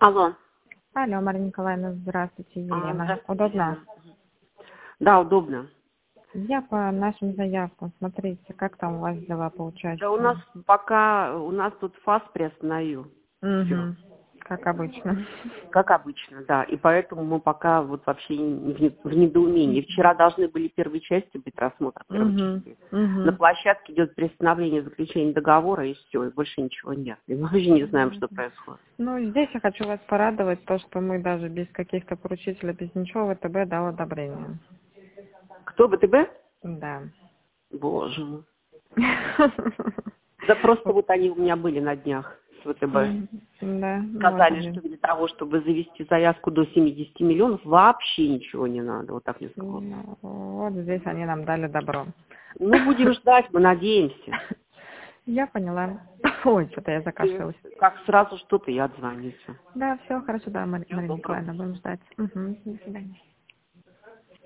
Алло. Алло, Мария Николаевна, здравствуйте, Елена. Здравствуйте, Удобно? Елена. Да, удобно. Я по нашим заявкам, смотрите, как там у вас дела по Да у участию? нас тут ФАС приостановил. Все. Угу, как обычно. Как обычно, да. И поэтому мы пока вот вообще в недоумении. Вчера должны были первые части быть рассмотр первой Угу, части. На угу. площадке идет приостановление заключения договора, и все, и больше ничего нет. И мы вообще не знаем, что происходит. Ну, здесь я хочу вас порадовать, то, что мы даже без каких-то поручителей, без ничего, ВТБ дал одобрение. Кто ВТБ? Да. Боже мой. Да просто вот они у меня были на днях с ВТБ. Да, вот Сказали, здесь. что для того, чтобы завести заявку до 70 миллионов, вообще ничего не надо. Вот так мне сказали. Ну, вот здесь они нам дали добро. Ну, будем ждать, мы надеемся. Я поняла. Ой, что-то я И закашлялась. как сразу что-то и отзвонится. Да, все хорошо, да, Мария Всего доброго. Николаевна, будем ждать. Угу, до свидания.